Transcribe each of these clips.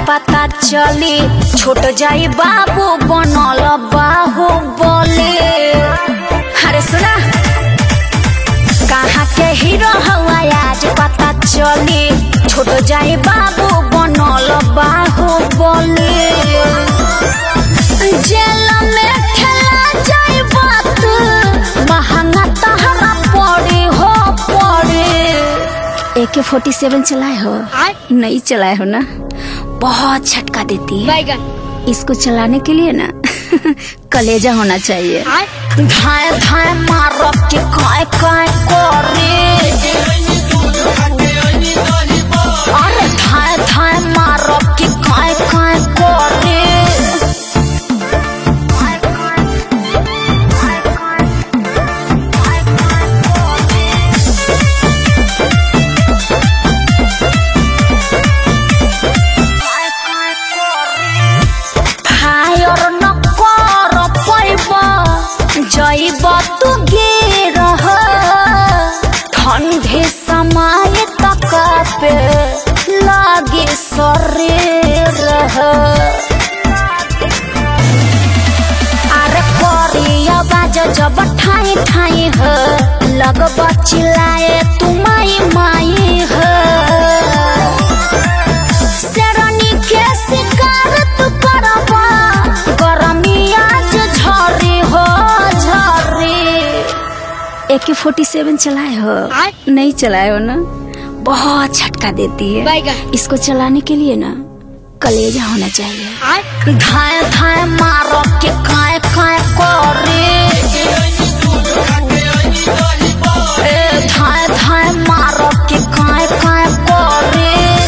पता चली छोट जाई बाबू बनल बाहु बोले। अरे सुना कहाँ के हीरो हवा आज पता चली छोट जाई बाबू बनल बाहु बोले। जेल में खेला जाई बात महंगा तहरा पड़े हो पड़े। AK-47 चलाए हो? नहीं चलाए हो ना? बहुत झटका देती है। इसको चलाने के लिए ना कलेजा होना चाहिए। धाए धाए मारो के काय काय करे। अरे धाए धाए मारो के काय काय करे। जइब तू गिर ठंडे समय तक पे लागे शरीर। अरे करिया बाज जब ठाई ठाई हो लगब चिल्लाए तू माई माई हो। शेरनी के शिकार तू करबा गरमी आज झरी हो। AK-47 चलाए हो? नहीं चलाए हो ना? बहुत झटका देती है। इसको चलाने के लिए ना कलेजा होना चाहिए। धाए धाए मारो के काय काय करे। धाए धाए मारो के काय काय करे।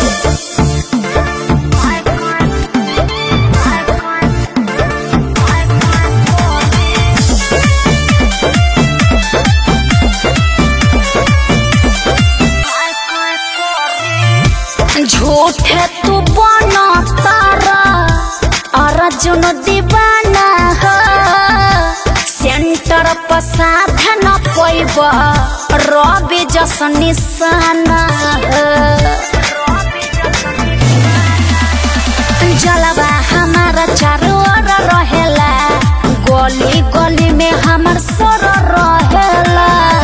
झूठे तू बना तारा अर्जुन दीवाना हो। सेंटर पर साधन पैब रवि जस निशाना हो। जलवा हमारा चारों ओर रहेला गली गली में हमार सर रहेला।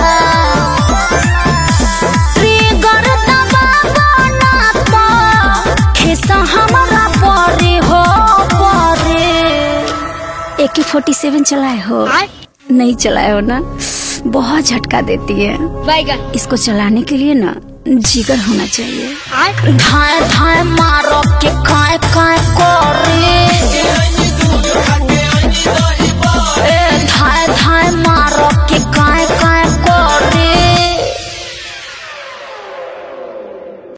हमारा परी हो परी। AK-47 चलाए हो? नहीं चलाए हो ना? बहुत झटका देती है। इसको चलाने के लिए ना जिगर होना चाहिए। धाए धाए मारो के काय काय करे।